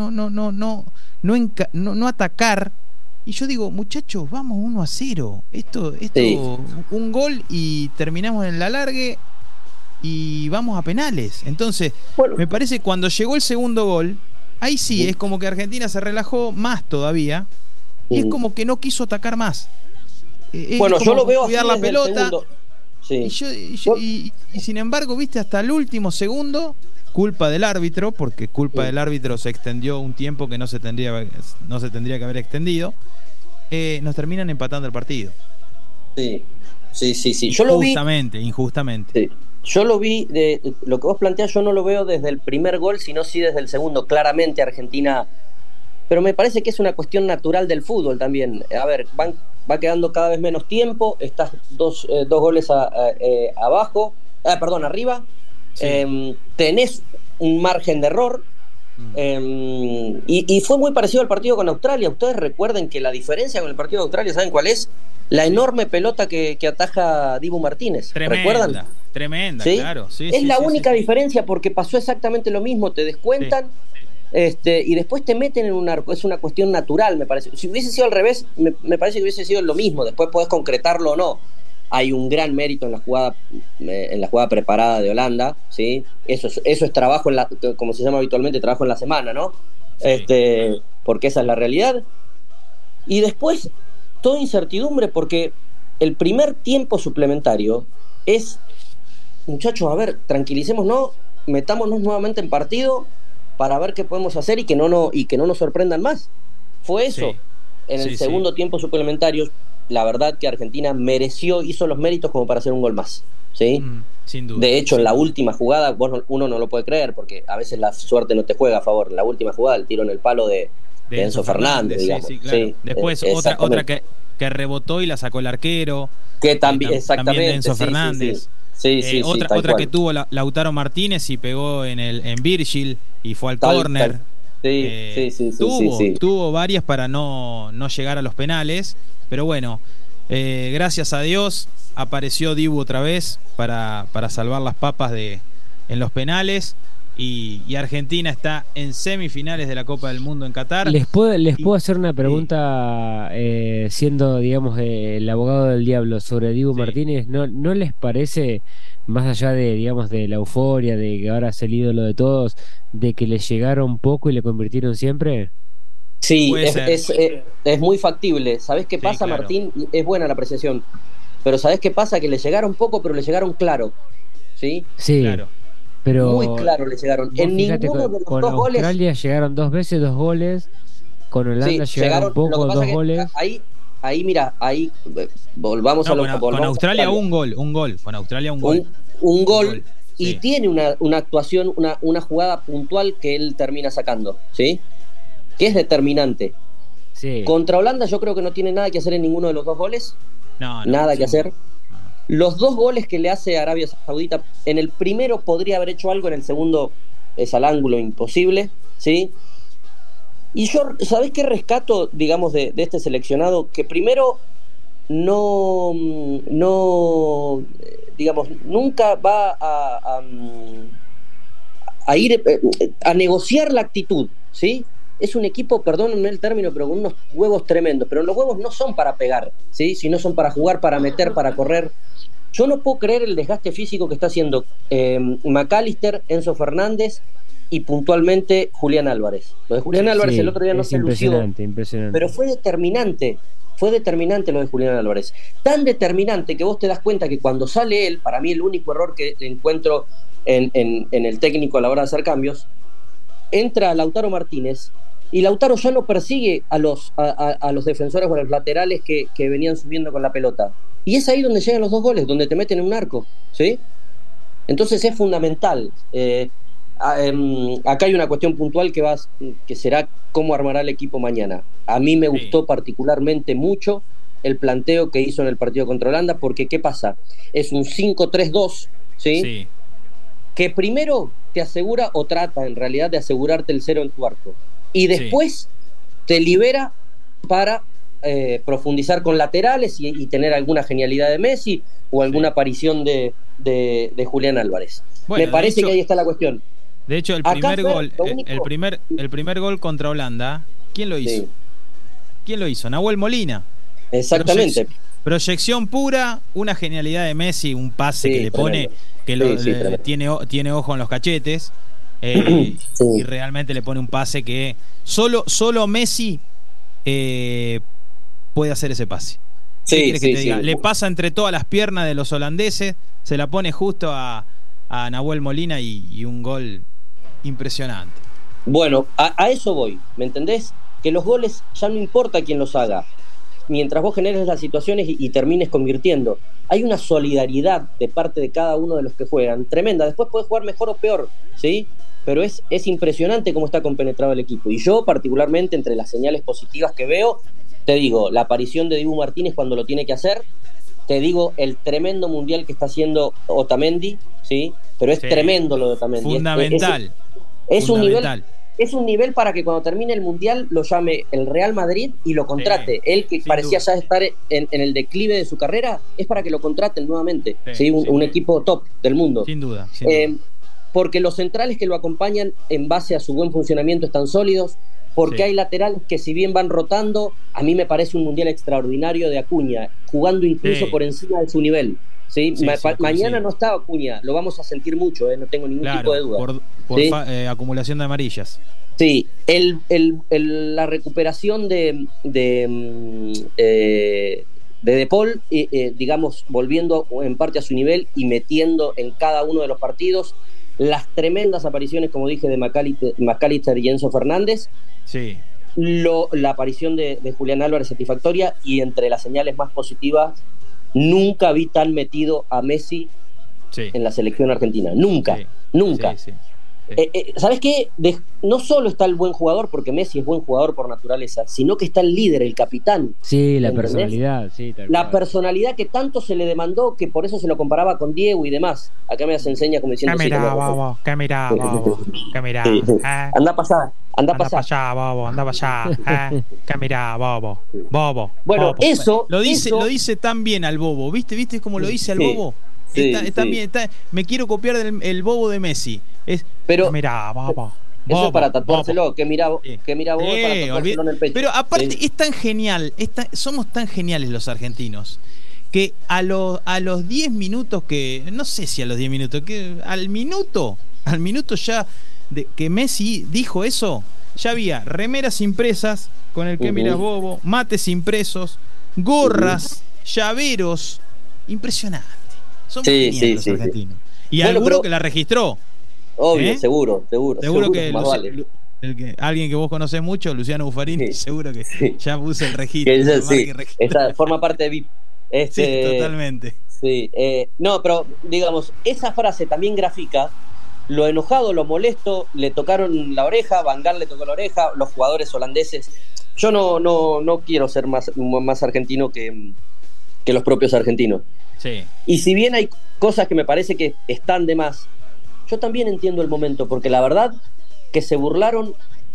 no atacar. Y yo digo, muchachos, vamos 1-0. Esto un gol y terminamos en la alargue y vamos a penales. Entonces, me parece que cuando llegó el segundo gol, ahí sí, es como que Argentina se relajó más todavía y es como que no quiso atacar más. Yo lo veo cuidar así la pelota. El segundo. Sí. Y sin embargo, viste, hasta el último segundo, culpa del árbitro, porque del árbitro se extendió un tiempo que no se tendría que haber extendido, nos terminan empatando el partido. Sí. Injustamente. Sí. Yo lo vi, lo que vos planteás, yo no lo veo desde el primer gol, sino sí desde el segundo. Claramente Argentina pero me parece que es una cuestión natural del fútbol también. A ver, va quedando cada vez menos tiempo, estás dos goles arriba, sí. Tenés un margen de error, y fue muy parecido al partido con Australia. Ustedes recuerden que la diferencia con el partido de Australia, ¿saben cuál es? La enorme pelota que ataja Dibu Martínez. ¿Recuerdan? Tremenda, ¿sí? Claro. Sí, es la única diferencia, porque pasó exactamente lo mismo, te descuentan, y después te meten en un arco. Es una cuestión natural, me parece. Si hubiese sido al revés, me parece que hubiese sido lo mismo. Después podés concretarlo o no. Hay un gran mérito en la jugada preparada de Holanda, ¿sí? Eso es trabajo, como se llama habitualmente, trabajo en la semana, ¿no? Sí. Porque esa es la realidad. Y después, toda incertidumbre, porque el primer tiempo suplementario es, muchachos, a ver, tranquilicémonos, metámonos nuevamente en partido para ver qué podemos hacer y que no nos sorprendan más. Fue eso. Sí. En el segundo tiempo suplementario, la verdad que Argentina hizo los méritos como para hacer un gol más, ¿sí? Sin duda. De hecho, en la última jugada, uno no lo puede creer, porque a veces la suerte no te juega a favor. En la última jugada, el tiro en el palo de Enzo Fernández, digamos. Sí, claro. Sí, después otra que rebotó y la sacó el arquero. Que también, exactamente. También de Enzo Fernández. Sí, otra que tuvo Lautaro Martínez y pegó en Virgil y fue al córner. Tuvo varias para no llegar a los penales, pero bueno, gracias a Dios apareció Dibu otra vez para salvar las papas en los penales, y Argentina está en semifinales de la Copa del Mundo en Qatar. ¿Les puedo hacer una pregunta, siendo, digamos, el abogado del diablo, sobre Dibu Martínez? ¿No les parece, más allá de, digamos, de la euforia, de que ahora es el ídolo de todos, de que le llegaron poco y le convirtieron siempre? Sí, es muy factible. ¿Sabés qué pasa, claro, Martín? Es buena la apreciación. Pero ¿sabés qué pasa? Que le llegaron poco, pero le llegaron claro. ¿Sí? Sí, claro. Pero muy claro le llegaron. En ninguno de los con dos goles. Con Australia llegaron 2 veces 2 goles. Con Holanda llegaron poco 2 goles. Ahí mira, volvamos a lo con Australia un gol. Con Australia un gol. Un gol. Y sí, tiene una actuación, una jugada puntual que él termina sacando, ¿sí? Que es determinante. Sí. Contra Holanda yo creo que no tiene nada que hacer en ninguno de los 2 goles. Nada que hacer. Los 2 goles que le hace Arabia Saudita, en el primero podría haber hecho algo, en el segundo es al ángulo imposible, ¿sí? Y yo, ¿sabés qué rescato, digamos, de este seleccionado? Que primero no digamos, nunca va a ir a negociar la actitud, ¿sí? Es un equipo, perdónenme el término, pero con unos huevos tremendos. Pero los huevos no son para pegar, ¿sí? Sino son para jugar, para meter, para correr. Yo no puedo creer el desgaste físico que está haciendo McAllister, Enzo Fernández y puntualmente Julián Álvarez. Lo de Julián Álvarez el otro día no se lució, impresionante. pero fue determinante lo de Julián Álvarez. Tan determinante que vos te das cuenta que cuando sale él, para mí el único error que encuentro en el técnico a la hora de hacer cambios, entra Lautaro Martínez y Lautaro ya no persigue a los defensores o a los laterales que venían subiendo con la pelota. Y es ahí donde llegan los 2 goles, donde te meten en un arco, ¿sí? Entonces es fundamental. Acá hay una cuestión puntual que será cómo armará el equipo mañana. A mí me gustó particularmente mucho el planteo que hizo en el partido contra Holanda, porque ¿qué pasa? Es un 5-3-2, ¿sí? Que primero te asegura, o trata en realidad de asegurarte el 0 en tu arco, y después te libera para profundizar con laterales y tener alguna genialidad de Messi o alguna aparición de Julián Álvarez. Bueno, me parece que ahí está la cuestión. De hecho, el primer gol contra Holanda, ¿quién lo hizo? ¿Quién lo hizo? Nahuel Molina. Exactamente. Proyección pura, una genialidad de Messi, un pase que le pone, que tiene ojo en los cachetes, y realmente le pone un pase que solo Messi puede hacer ese pase. Le pasa entre todas las piernas de los holandeses, se la pone justo a Nahuel Molina y un gol impresionante. Bueno, a eso voy, ¿me entendés? Que los goles ya no importa quién los haga, mientras vos generes las situaciones y termines convirtiendo. Hay una solidaridad de parte de cada uno de los que juegan tremenda. Después podés jugar mejor o peor, ¿sí? pero es impresionante cómo está compenetrado el equipo. Y yo, particularmente, entre las señales positivas que veo, te digo, la aparición de Dibu Martínez cuando lo tiene que hacer, te digo, el tremendo mundial que está haciendo Otamendi, ¿sí? Pero es tremendo lo de Otamendi. Fundamental. Es un nivel para que cuando termine el mundial lo llame el Real Madrid y lo contrate. Él que parecía ya estar en el declive de su carrera, es para que lo contraten nuevamente. ¿Sí? Un equipo top del mundo. Sin duda. Porque los centrales que lo acompañan en base a su buen funcionamiento están sólidos, porque hay laterales que si bien van rotando, a mí me parece un mundial extraordinario de Acuña, jugando incluso por encima de su nivel. ¿Sí? Mañana no está Acuña, lo vamos a sentir mucho, no tengo ningún tipo de duda. Por acumulación de amarillas. Sí, la recuperación de De Paul, digamos, volviendo en parte a su nivel y metiendo en cada uno de los partidos las tremendas apariciones, como dije, de McAllister y Enzo Fernández. Sí. La aparición de Julián Álvarez satisfactoria, y entre las señales más positivas, nunca vi tan metido a Messi en la selección argentina. Nunca. Sí. ¿Sabes qué? No solo está el buen jugador, porque Messi es buen jugador por naturaleza, sino que está el líder, el capitán. Sí, la personalidad. Sí, la personalidad que tanto se le demandó, que por eso se lo comparaba con Diego y demás. Acá me las enseña como diciendo... ¿Qué mirá, bobo? Anda para allá. ¿Qué mirá, bobo? Bueno, bobo. Eso... Lo dice tan bien al bobo. ¿Viste cómo lo dice al bobo? Está bien, me quiero copiar del bobo de Messi. Pero mirá, bobo. Eso es para tatuárselo, que mira vos para tatuárselo en el pecho. Pero aparte es tan genial, somos tan geniales los argentinos, que a los 10 minutos, que no sé si a los 10 minutos, que al minuto ya que Messi dijo eso, ya había remeras impresas con el que mirás bobo, mates impresos, gorras, llaveros, impresionante. Somos geniales los argentinos. Y alguno que la registró. Obvio, seguro que alguien que vos conocés mucho, Luciano Buffarini, seguro que ya puso el registro. Forma parte de VIP. Sí, totalmente. Sí, no, pero digamos, esa frase también grafica lo enojado, lo molesto. Le tocaron la oreja, Van Gaal le tocó la oreja, los jugadores holandeses. Yo no quiero ser más argentino que los propios argentinos. Sí. Y si bien hay cosas que me parece que están de más, yo también entiendo el momento, porque la verdad que se burlaron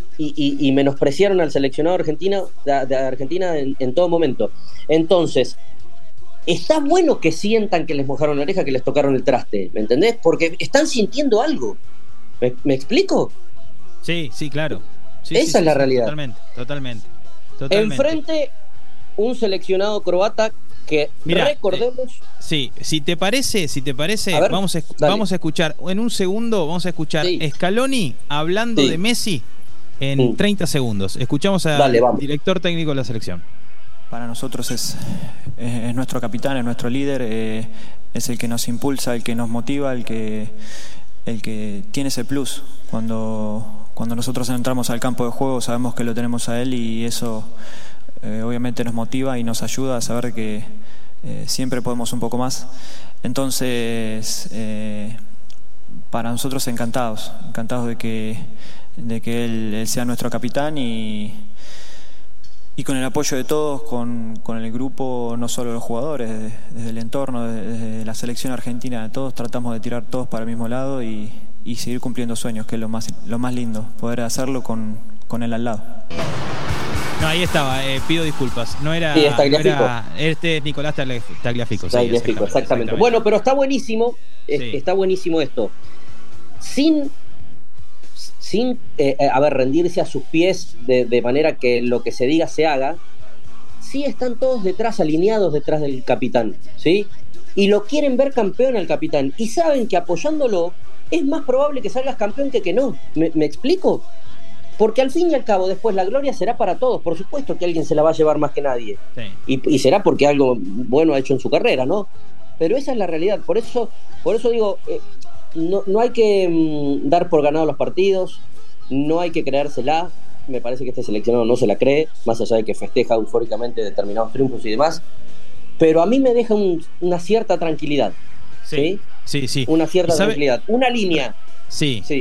y menospreciaron al seleccionado de Argentina en todo momento. Entonces, está bueno que sientan que les mojaron la oreja, que les tocaron el traste, ¿me entendés? Porque están sintiendo algo. ¿Me explico? Sí, claro. Esa es la realidad. Totalmente. Enfrente, un seleccionado croata que, recordemos... si te parece, ver, vamos a escuchar, en un segundo, Scaloni hablando de Messi en 30 segundos. Escuchamos al director técnico de la selección. Para nosotros es nuestro capitán, es nuestro líder, es el que nos impulsa, el que nos motiva, el que tiene ese plus. Cuando nosotros entramos al campo de juego sabemos que lo tenemos a él, y eso obviamente nos motiva y nos ayuda a saber que siempre podemos un poco más. Entonces, para nosotros encantados de que él sea nuestro capitán, y con el apoyo de todos, con el grupo, no solo los jugadores, desde el entorno, desde la selección argentina, todos tratamos de tirar todos para el mismo lado y seguir cumpliendo sueños, que es lo más lindo, poder hacerlo con él al lado. No, ahí estaba, pido disculpas. No era. Este es Nicolás Tagliafico. Exactamente. Bueno, pero está buenísimo. Está buenísimo esto. Sin rendirse a sus pies de manera que lo que se diga se haga. Sí están todos alineados detrás del capitán, ¿sí? Y lo quieren ver campeón al capitán. Y saben que apoyándolo es más probable que salgas campeón que no. ¿Me explico? Porque al fin y al cabo, después la gloria será para todos. Por supuesto que alguien se la va a llevar más que nadie. Sí. Y será porque algo bueno ha hecho en su carrera, ¿no? Pero esa es la realidad. Por eso digo, no hay que dar por ganado los partidos, no hay que creérsela. Me parece que este seleccionado no se la cree, más allá de que festeja eufóricamente determinados triunfos y demás. Pero a mí me deja una cierta tranquilidad. Sí. Sí. Una cierta tranquilidad. Una línea. Sí.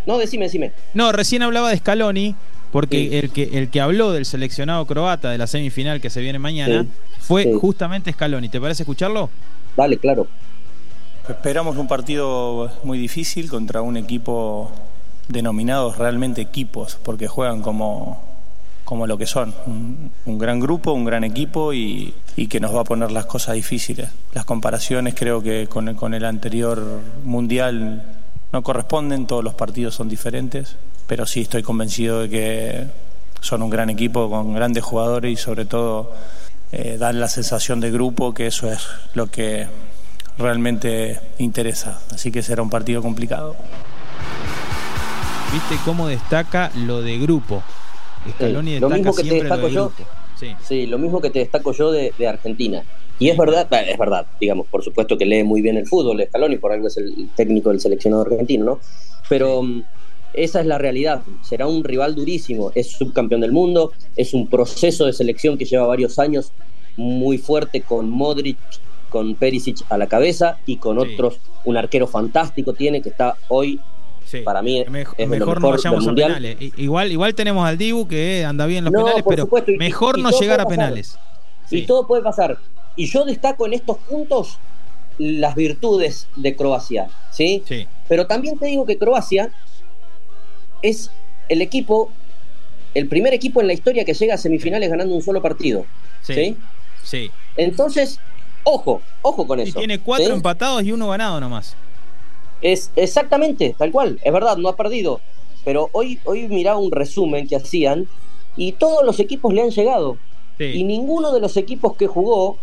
No, decime. No, recién hablaba de Scaloni, porque el que habló del seleccionado croata de la semifinal que se viene mañana fue justamente Scaloni. ¿Te parece escucharlo? Dale, claro. Esperamos un partido muy difícil contra un equipo denominados realmente equipos, porque juegan como lo que son, un gran grupo, un gran equipo y que nos va a poner las cosas difíciles. Las comparaciones creo que con el anterior mundial no corresponden, todos los partidos son diferentes, pero sí estoy convencido de que son un gran equipo con grandes jugadores y sobre todo dan la sensación de grupo, que eso es lo que realmente interesa, así que será un partido complicado. ¿Viste cómo destaca lo de grupo? Scaloni destaca lo mismo que te destaco yo. Sí, lo mismo que te destaco yo de Argentina. Y es verdad, digamos, por supuesto que lee muy bien el fútbol Scaloni, por algo es el técnico del seleccionado argentino, ¿no? Pero esa es la realidad. Será un rival durísimo. Es subcampeón del mundo, es un proceso de selección que lleva varios años muy fuerte, con Modric, con Perisic a la cabeza y con otros, un arquero fantástico tiene, que está hoy, para mí es mejor no vayamos a penales. Igual tenemos al Dibu que anda bien en los penales, pero supuesto, mejor no llegar a penales. Y todo puede pasar. Y yo destaco en estos puntos las virtudes de Croacia, ¿sí? Pero también te digo que Croacia es el primer equipo en la historia que llega a semifinales ganando un solo partido, ¿sí? Entonces, ojo con eso. Y tiene 4 empatados y 1 ganado nomás. Es exactamente, tal cual, es verdad, no ha perdido. Pero hoy miraba un resumen que hacían y todos los equipos le han llegado. Y ninguno de los equipos que jugó,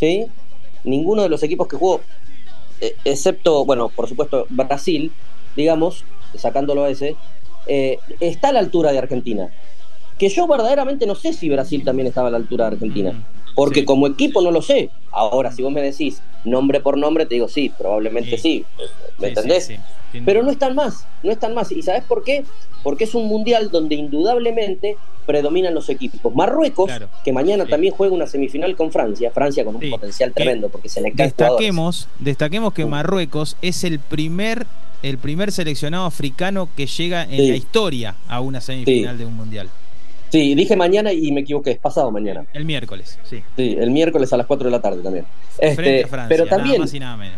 excepto, bueno, por supuesto, Brasil, digamos, sacándolo a ese, está a la altura de Argentina. Que yo verdaderamente no sé si Brasil también estaba a la altura de Argentina. Porque como equipo no lo sé. Ahora, si vos me decís nombre por nombre, te digo sí, probablemente sí. ¿Me entendés? Pero no están más. ¿Y sabés por qué? Porque es un mundial donde indudablemente predominan los equipos. Marruecos, que mañana también juega una semifinal con Francia con un potencial tremendo, porque se le cae destaquemos que Marruecos es el primer seleccionado africano que llega en la historia a una semifinal de un mundial. Sí, dije mañana y me equivoqué, es pasado mañana. El miércoles, sí. Sí, el miércoles a las 4 de la tarde también. Frente a Francia, pero también nada más y nada menos.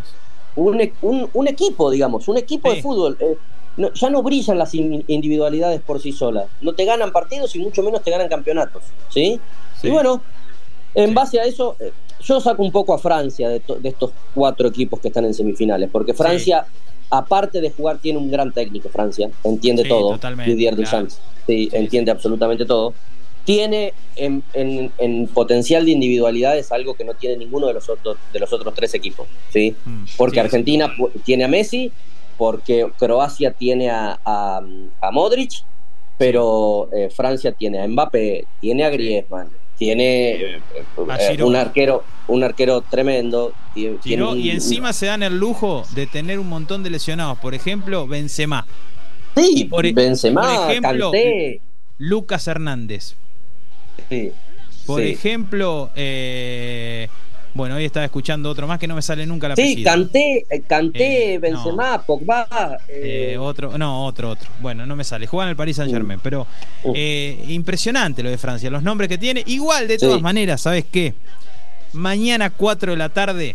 Un equipo, digamos, un equipo de fútbol. Ya no brillan las individualidades por sí solas. No te ganan partidos y mucho menos te ganan campeonatos, ¿sí? Y bueno, en base a eso, yo saco un poco a Francia de estos 4 equipos que están en semifinales, porque Francia, aparte de jugar, tiene un gran técnico. Francia entiende todo. Didier Deschamps, entiende absolutamente todo. Tiene en potencial de individualidades algo que no tiene ninguno de los otros 3 equipos, ¿sí? Porque Argentina tiene a Messi, porque Croacia tiene a Modric, pero Francia tiene a Mbappé, tiene a Griezmann, tiene un arquero tremendo. Y encima se dan el lujo de tener un montón de lesionados. Por ejemplo, Benzema. Benzema, por ejemplo, Kanté, Lucas Hernández. Por ejemplo, bueno, hoy estaba escuchando otro más que no me sale nunca la apellido. Kanté, Benzema, Pogba. Otro. Bueno, no me sale. Juega en el Paris Saint-Germain, pero impresionante lo de Francia, los nombres que tiene. Igual, de todas maneras, ¿sabes qué? Mañana 4 de la tarde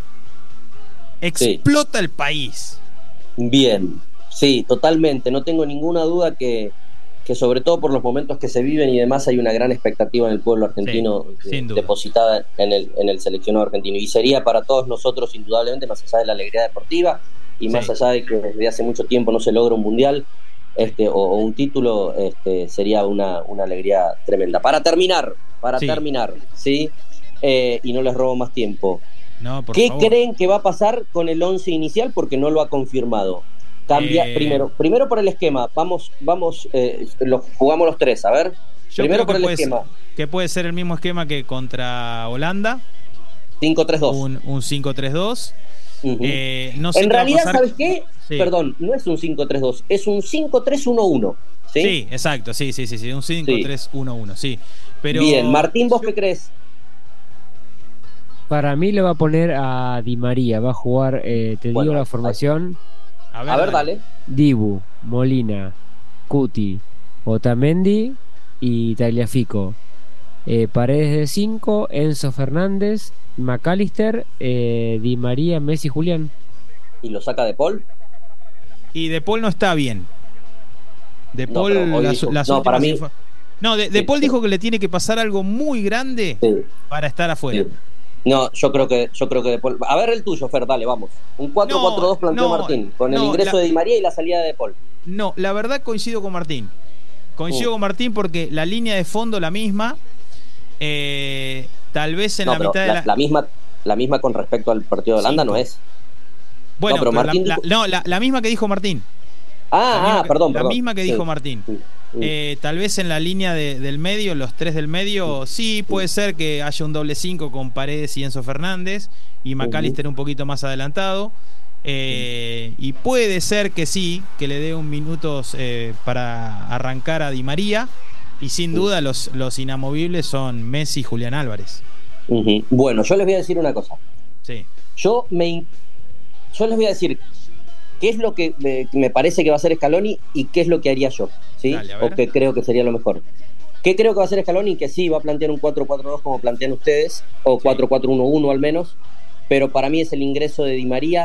explota el país. Bien, sí, totalmente. No tengo ninguna duda que sobre todo por los momentos que se viven y demás hay una gran expectativa en el pueblo argentino depositada en el seleccionado argentino, y sería para todos nosotros indudablemente, más allá de la alegría deportiva y más allá de que desde hace mucho tiempo no se logra un mundial o un título, sería una alegría tremenda. Para terminar, ¿sí? Y no les robo más tiempo, ¿qué creen que va a pasar con el 11 inicial? Porque no lo ha confirmado. Primero por el esquema. Vamos, jugamos los 3, a ver. Primero por el esquema. Que puede ser el mismo esquema que contra Holanda. 5-3-2. Un 5-3-2. No sé en realidad, ¿sabes qué? Sí. Perdón, no es un 5-3-2, es un 5-3-1-1. Sí, exacto, sí, un 5-3-1-1, sí. Pero... Bien, Martín, ¿vos qué crees? Para mí le va a poner a Di María, va a jugar, digo la formación. A ver, dale. Dibu, Molina, Cuti, Otamendi y Tagliafico. Paredes de 5, Enzo Fernández, McAllister, Di María, Messi, Julián. ¿Y lo saca De Paul? Y De Paul no está bien. De Paul, para mí. De Paul dijo que le tiene que pasar algo muy grande para estar afuera. Sí. No, yo creo que De Paul. A ver el tuyo, Fer, dale, vamos. Un 4-4-2 planteó Martín, con el ingreso de Di María y la salida de De Paul. No, la verdad coincido con Martín. Coincido con Martín porque la línea de fondo la misma. Tal vez en la mitad de la misma con respecto al partido de Holanda no es. Bueno, pero Martín la misma que dijo Martín. Perdón. La misma que dijo Martín. Tal vez en la línea del medio, los tres del medio, sí puede ser que haya un doble 5 con Paredes y Enzo Fernández y McAllister un poquito más adelantado. Y puede ser que sí, que le dé un minutos para arrancar a Di María. Y sin duda los inamovibles son Messi y Julián Álvarez. Bueno, yo les voy a decir una cosa. Sí. Yo les voy a decir qué es lo que me parece que va a hacer Scaloni y qué es lo que haría yo, ¿sí? Dale, o que creo que sería lo mejor. ¿Qué creo que va a hacer Scaloni? Que sí, va a plantear un 4-4-2 como plantean ustedes, o 4-4-1-1 al menos, pero para mí es el ingreso de Di María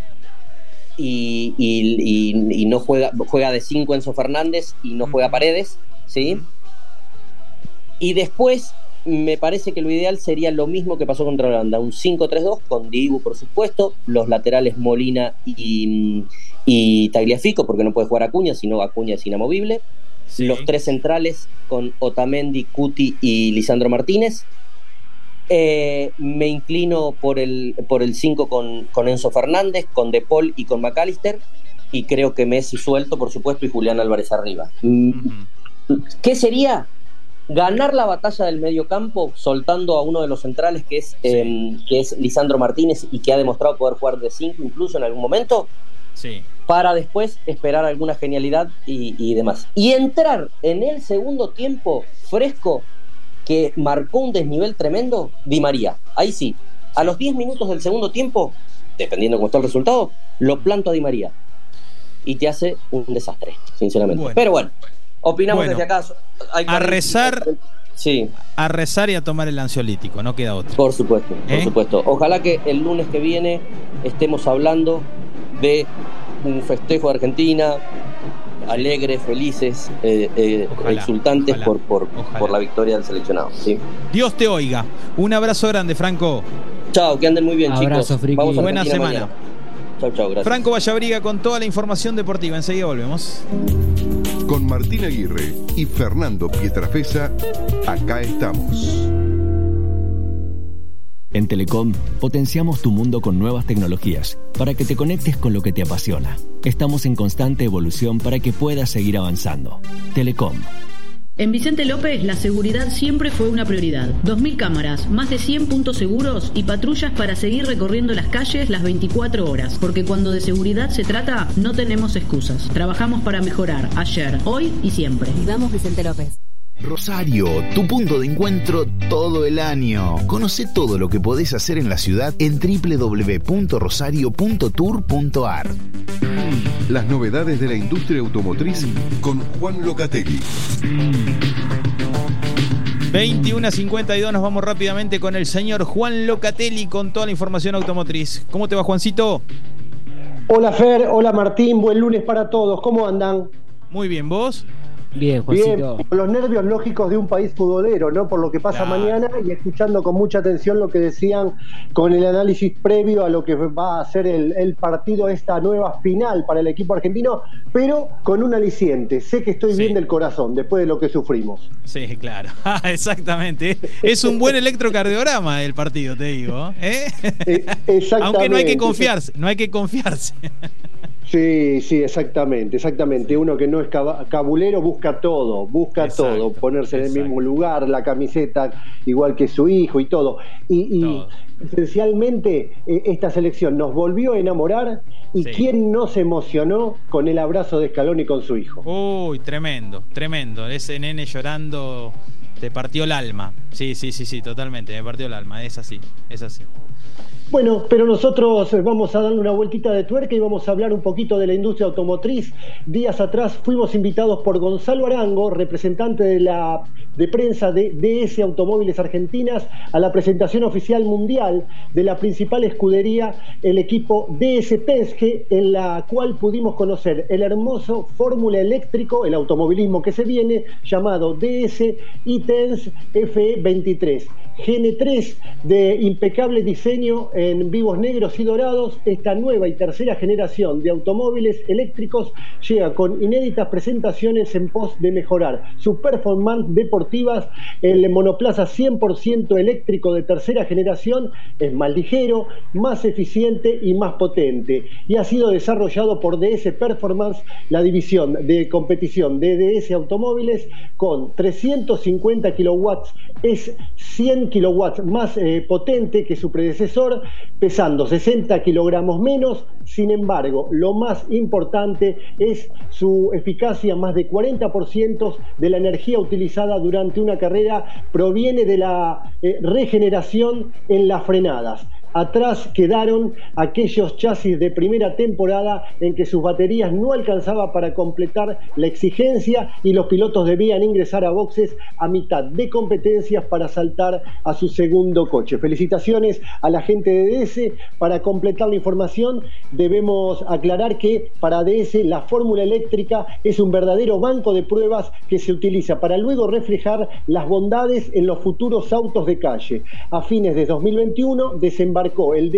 y no juega de 5 Enzo Fernández y no juega Paredes, ¿sí? Y después me parece que lo ideal sería lo mismo que pasó contra Holanda, un 5-3-2 con Dibu, por supuesto, los laterales Molina y Tagliafico, porque no puede jugar Acuña, sino Acuña es inamovible. Sí. Los tres centrales con Otamendi, Cuti y Lisandro Martínez. Me inclino por el 5 con Enzo Fernández, con De Paul y con McAllister, y creo que Messi suelto, por supuesto, y Julián Álvarez arriba. ¿Qué sería? Ganar la batalla del mediocampo soltando a uno de los centrales que es Lisandro Martínez y que ha demostrado poder jugar de 5 incluso en algún momento, para después esperar alguna genialidad y demás. Y entrar en el segundo tiempo fresco, que marcó un desnivel tremendo, Di María. Ahí sí, a los 10 minutos del segundo tiempo, dependiendo cómo está el resultado, lo planto a Di María. Y te hace un desastre, sinceramente. Pero bueno, opinamos desde acá. A rezar y a tomar el ansiolítico, no queda otro. Por supuesto, por supuesto. Ojalá que el lunes que viene estemos hablando de un festejo de Argentina, alegres, felices, exultantes por la victoria del seleccionado, ¿sí? Dios te oiga. Un abrazo grande, Franco. Chao, que anden muy bien, abrazo, chicos. Vamos a buena semana. Mañana. Chao, gracias. Franco Vallabriga con toda la información deportiva. Enseguida volvemos. Con Martín Aguirre y Fernando Pietrafesa, acá estamos. En Telecom potenciamos tu mundo con nuevas tecnologías para que te conectes con lo que te apasiona. Estamos en constante evolución para que puedas seguir avanzando. Telecom. En Vicente López, la seguridad siempre fue una prioridad. 2.000 cámaras, más de 100 puntos seguros y patrullas para seguir recorriendo las calles las 24 horas. Porque cuando de seguridad se trata, no tenemos excusas. Trabajamos para mejorar ayer, hoy y siempre. Vamos, Vicente López. Rosario, tu punto de encuentro todo el año. Conoce todo lo que podés hacer en la ciudad en www.rosario.tour.ar. Las novedades de la industria automotriz con Juan Locatelli. 21:52, nos vamos rápidamente con el señor Juan Locatelli con toda la información automotriz. ¿Cómo te va, Juancito? Hola, Fer, hola, Martín, buen lunes para todos. ¿Cómo andan? Muy bien, ¿vos? Bien, Juancito. Bien, con los nervios lógicos de un país futbolero, ¿no? Por lo que pasa mañana, y escuchando con mucha atención lo que decían con el análisis previo a lo que va a ser el partido, esta nueva final para el equipo argentino, pero con un aliciente. Sé que estoy bien del corazón, después de lo que sufrimos. Sí, claro. Exactamente. Es un buen electrocardiograma el partido, te digo. Exactamente. Aunque no hay que confiarse, no hay que confiarse. Sí, exactamente. Uno que no es cabulero busca todo, ponerse en el mismo lugar, la camiseta igual que su hijo y todo. Y esencialmente esta selección nos volvió a enamorar y ¿quién no se emocionó con el abrazo de Scaloni con su hijo? Uy, tremendo. Ese nene llorando Te partió el alma. Sí, totalmente. Me partió el alma. Es así. Bueno, pero nosotros vamos a darle una vueltita de tuerca y vamos a hablar un poquito de la industria automotriz. Días atrás fuimos invitados por Gonzalo Arango, representante de prensa de DS Automóviles Argentinas, a la presentación oficial mundial de la principal escudería, el equipo DS Penske, en la cual pudimos conocer el hermoso Fórmula eléctrico, el automovilismo que se viene, llamado DS e-Tense FE23. GN3 de impecable diseño en vivos negros y dorados. Esta nueva y tercera generación de automóviles eléctricos llega con inéditas presentaciones en pos de mejorar su performance deportivas. El monoplaza 100% eléctrico de tercera generación es más ligero, más eficiente y más potente, y ha sido desarrollado por DS Performance, la división de competición de DS Automóviles, con 350 kilowatts, es 100 kilowatts más potente que su predecesor, pesando 60 kilogramos menos. Sin embargo, lo más importante es su eficacia. Más de 40% de la energía utilizada durante una carrera proviene de la regeneración en las frenadas. Atrás quedaron aquellos chasis de primera temporada en que sus baterías no alcanzaban para completar la exigencia y los pilotos debían ingresar a boxes a mitad de competencias para saltar a su segundo coche. Felicitaciones a la gente de DS. Para completar la información, debemos aclarar que para DS la fórmula eléctrica es un verdadero banco de pruebas que se utiliza para luego reflejar las bondades en los futuros autos de calle. A fines de 2021 desembarcó el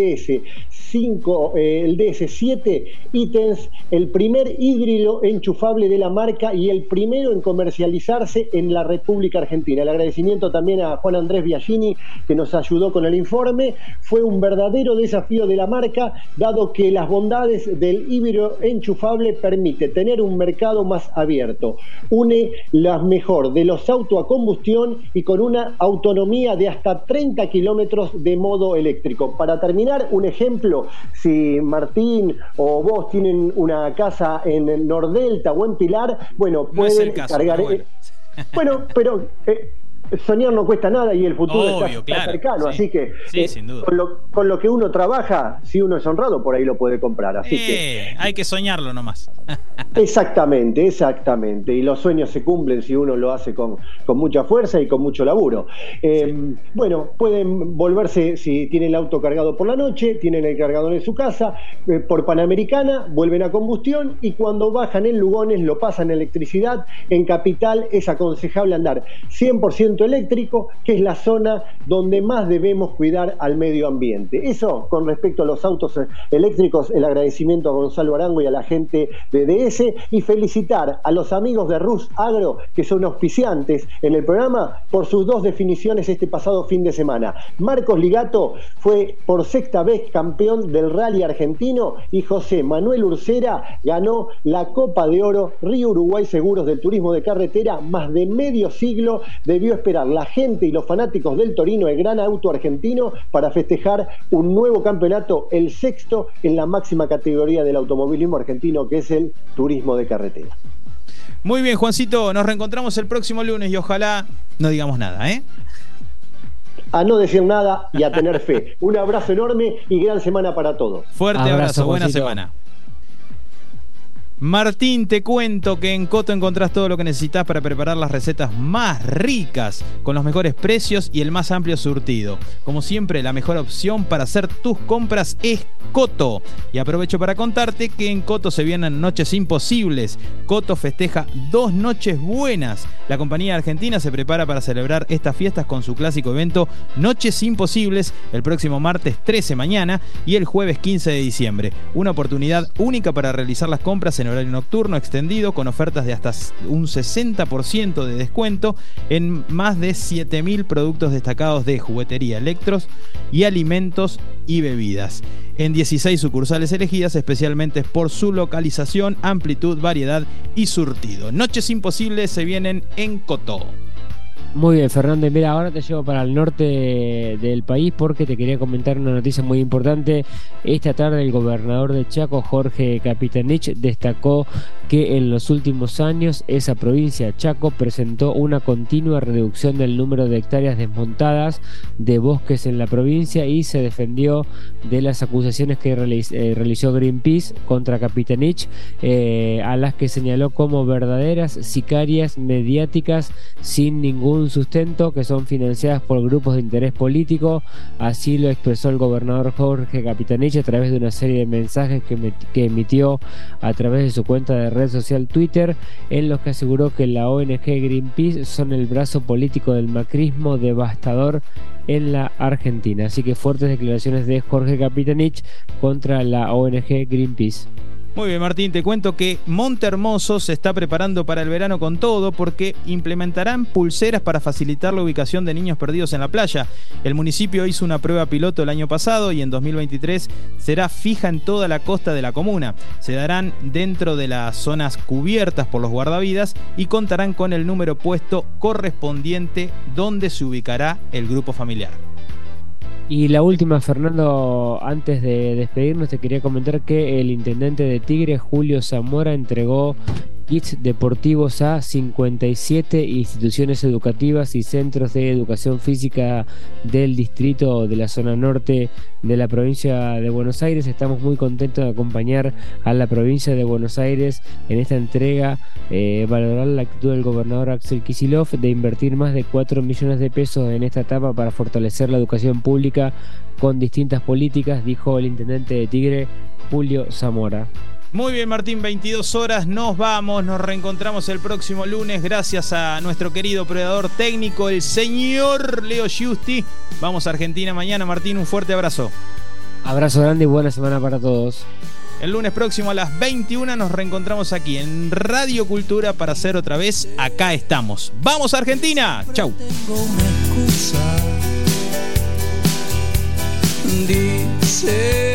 DS7 e-Tense, el primer híbrido enchufable de la marca y el primero en comercializarse en la República Argentina. El agradecimiento también a Juan Andrés Biagini, que nos ayudó con el informe. Fue un verdadero desafío de la marca, dado que las bondades del híbrido enchufable permite tener un mercado más abierto. Une la mejor de los autos a combustión y con una autonomía de hasta 30 kilómetros de modo eléctrico. Para terminar, un ejemplo: si Martín o vos tienen una casa en Nordelta o en Pilar, bueno, pueden no es el caso, cargar. Pero soñar no cuesta nada y el futuro está cercano, sí. Así que sin duda. Con lo que uno trabaja, si uno es honrado, por ahí lo puede comprar. Así que hay que soñarlo nomás. Exactamente. Y los sueños se cumplen si uno lo hace con mucha fuerza y con mucho laburo. Bueno, pueden volverse, si tienen el auto cargado por la noche, tienen el cargador en su casa, por Panamericana, vuelven a combustión, y cuando bajan en Lugones lo pasan a electricidad. En Capital es aconsejable andar 100% eléctrico, que es la zona donde más debemos cuidar al medio ambiente. Eso con respecto a los autos eléctricos. El agradecimiento a Gonzalo Arango y a la gente de DS, y felicitar a los amigos de Rus Agro, que son auspiciantes en el programa, por sus 2 definiciones este pasado fin de semana. Marcos Ligato fue por 6ª vez campeón del Rally argentino, y José Manuel Ursera ganó la Copa de Oro Río Uruguay Seguros del Turismo de Carretera. Más de medio siglo debió esperar la gente y los fanáticos del Torino, el gran auto argentino, para festejar un nuevo campeonato, el 6º en la máxima categoría del automovilismo argentino, que es el turismo de carretera. Muy bien, Juancito, nos reencontramos el próximo lunes y ojalá no digamos nada, A no decir nada y a tener fe. Un abrazo enorme y gran semana para todos. Fuerte abrazo, buena semana. Martín, te cuento que en Coto encontrás todo lo que necesitas para preparar las recetas más ricas, con los mejores precios y el más amplio surtido. Como siempre, la mejor opción para hacer tus compras es Coto. Y aprovecho para contarte que en Coto se vienen noches imposibles. Coto festeja 2 noches buenas. La compañía argentina se prepara para celebrar estas fiestas con su clásico evento Noches Imposibles, el próximo martes 13 mañana y el jueves 15 de diciembre. Una oportunidad única para realizar las compras en horario nocturno extendido, con ofertas de hasta un 60% de descuento en más de 7.000 productos destacados de juguetería, electros y alimentos y bebidas. En 16 sucursales elegidas especialmente por su localización, amplitud, variedad y surtido. Noches Imposibles se vienen en Coto. Muy bien, Fernando. Y mira, ahora te llevo para el norte del país porque te quería comentar una noticia muy importante. Esta tarde el gobernador de Chaco, Jorge Capitanich, destacó que en los últimos años esa provincia, Chaco, presentó una continua reducción del número de hectáreas desmontadas de bosques en la provincia y se defendió de las acusaciones que realizó Greenpeace contra Capitanich, a las que señaló como verdaderas sicarias mediáticas sin ningún sustento, que son financiadas por grupos de interés político. Así lo expresó el gobernador Jorge Capitanich a través de una serie de mensajes que emitió a través de su cuenta de red social Twitter, en los que aseguró que la ONG Greenpeace son el brazo político del macrismo devastador en la Argentina. Así que fuertes declaraciones de Jorge Capitanich contra la ONG Greenpeace. Muy bien, Martín, te cuento que Montehermoso se está preparando para el verano con todo porque implementarán pulseras para facilitar la ubicación de niños perdidos en la playa. El municipio hizo una prueba piloto el año pasado y en 2023 será fija en toda la costa de la comuna. Se darán dentro de las zonas cubiertas por los guardavidas y contarán con el número puesto correspondiente donde se ubicará el grupo familiar. Y la última, Fernando, antes de despedirnos, te quería comentar que el intendente de Tigre, Julio Zamora, entregó kits deportivos a 57 instituciones educativas y centros de educación física del distrito de la zona norte de la provincia de Buenos Aires. Estamos muy contentos de acompañar a la provincia de Buenos Aires en esta entrega, valorar la actitud del gobernador Axel Kicillof de invertir más de 4 millones de pesos en esta etapa para fortalecer la educación pública con distintas políticas, dijo el intendente de Tigre, Julio Zamora. Muy bien, Martín, 22 horas, nos vamos, nos reencontramos el próximo lunes, gracias a nuestro querido operador técnico, el señor Leo Giusti. Vamos a Argentina mañana, Martín, un fuerte abrazo. Abrazo grande y buena semana para todos. El lunes próximo a las 21 nos reencontramos aquí en Radio Cultura para hacer otra vez Acá Estamos. ¡Vamos a Argentina! ¡Chau! Tengo una excusa. Dice